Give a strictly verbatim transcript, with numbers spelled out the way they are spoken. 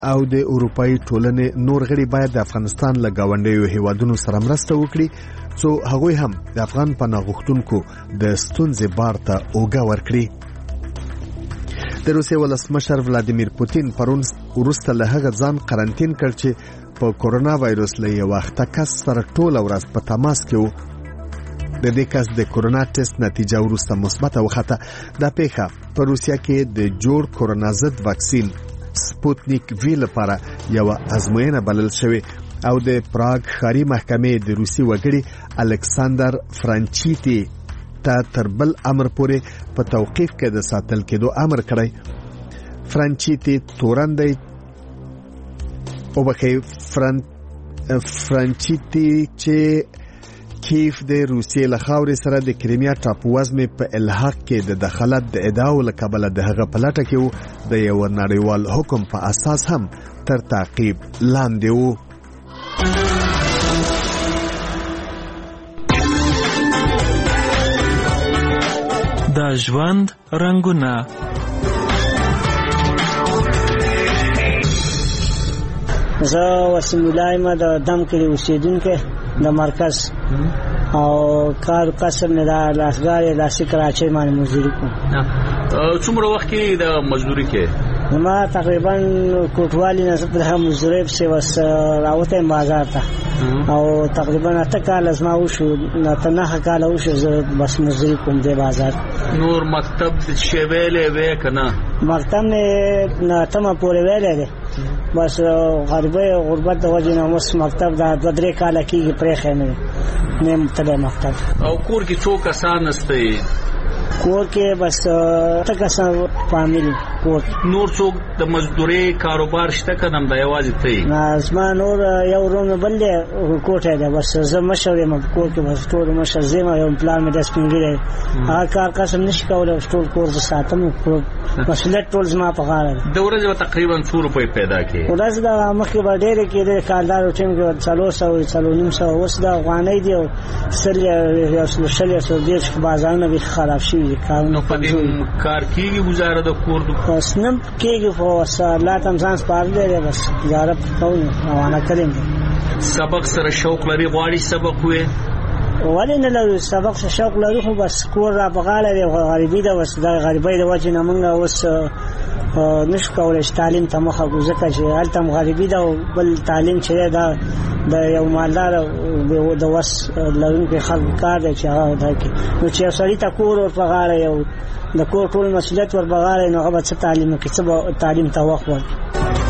او د اروپאי ټولنې نور غړي باید د افغانستان له گاونډیو هیوادونو سره مرسته وکړي څو هغوی هم د افغان پناه غوښتونکو د ستونزې بار ته اوږه ورکړي. د روسیې ولسمشر ولادیمیر پوتین پرون وروسته له هغه ځان قرنټین کړ چې په کورونا وایروس له یو اخته کس سره ټوله ورځ په تماس کې و. د دې کس د کورونا ټیسټ نتیجه وروسته مثبته وخته. دا پیښه په روسیه کې د جوړ کورونا ضد واکسین سپوتنیک وی لپاره یو ازموینه بلل شوې او د پراګ ښاري محکمې د روسي وګړي الکساندر فرانچیتی ته تر بل امر پورې په توقیف کې د ساتل کېدو امر کړی. فرانچیتی تورندې او بخې فران فرانچیتی چې کیف د روسیې له خاورې سره د کریمیا ټاپووزمې په الحاق کې د دخالت د ادعاو له کبله د هغه په لټه کې و د یو نړیوال حکم په اساس هم تر تعقیب لاندې و. د ژوند رنګونه زه وسیم الله ما د دم کلی اوسیدونکو د مرکز او کار کسب مې د لاسګار لاسي کراچۍ باندې مزدوري کوم. څومره وخت کې د مزدوري کې؟ ما تقریبا کوټوالي نه زه مزدوري په وس راوته بازار ته او تقریبا اته کال از ما وشو نه نه کال وشو زه بس مزدوري کوم د بازار. نور مکتب چې ویلې وې کنه؟ مکتب نه نه تمه پورې ویلې ده بس غربي غربت د وجه نه مس مکتب دا د درې کال کې پرې خېمه نه متله مکتب. او کور کې څو کسان استي؟ کور کې بس تکسان فامیلی کور. نور څوک د مزدوري کاروبار شته کدم د یوازې ته؟ نه اسما نور یو روم بلې کوټه ده بس زه مشورې م کور کې بس ټول مشر زما یو پلان مې د سپینګری هغه کار قسم نشي کولای ټول کور د ساتم کور مسؤلیت ټول زما په غاړه. د ورځې تقریبا څو روپۍ پیدا کې؟ ورځ دا مخکې به ډېرې کېدې کاردار ټیم کې څلور سوه څلور نیم سوه اوس دا افغانۍ دي او سل یو شل یو سوه دېرش بازارونه به خراب شوي نو په دې کار کېږي گزاره د کور د بس نه کېږي خو الله ته ځان سپارلی دی بس گزاره کوو روانه کړې. سبق سره شوق لري غواړي سبق وې؟ ولې نه لرو سبق سره شوق لرو خو بس کور را په غاړه دی غریبي ده بس د غریبۍ د وجې نه موږ اوس نشو کولی چې تعلیم ته مخه کړو ځکه چې هلته هم غریبي ده او بل تعلیم چې دی دا د یو مالدار د وس لرونکي خلکو کار دی چې هغه دا کوي. نو چې یو سړي ته کور ور په غاړه یو د کور ټول مسؤلیت ور په غاړه نو هغه به څه تعلیم وکړي څه به تعلیم ته وخت ورکړي.